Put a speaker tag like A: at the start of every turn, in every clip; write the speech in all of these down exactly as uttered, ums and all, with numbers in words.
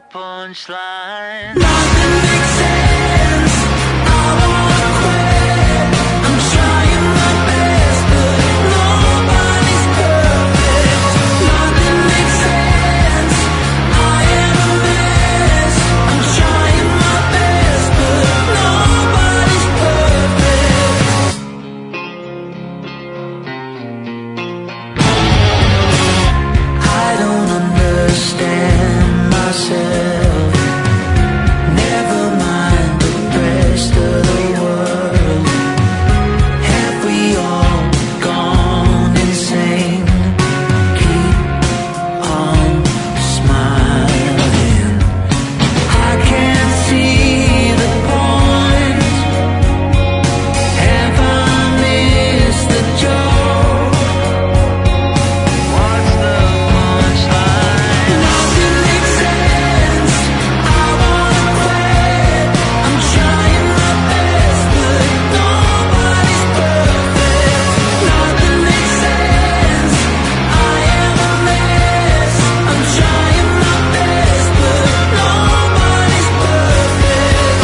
A: punchline. Nothing makes sense. I wanna quit. I'm trying my best, but nobody's perfect. Nothing makes sense. I am a mess. I'm trying my best, but nobody's perfect. I don't understand myself. Never mind the rest of the world. Have we all gone insane? Keep on smiling. I can't see the point. Have I missed the joke? What's the punchline? Nothing makes sense. I wanna quit. I'm trying my best, but nobody's perfect. Nothing makes sense. I am a mess. I'm trying my best, but nobody's perfect.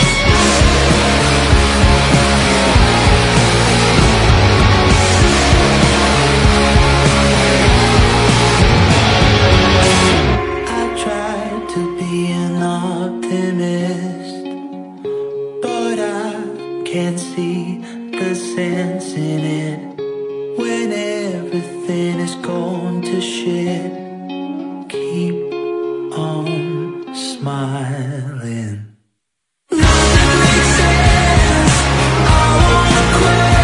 A: I tried to be an optimist, but I can't see the sense in it. When everything is gone to shit, keep on smiling. Nothing makes sense. I wanna quit.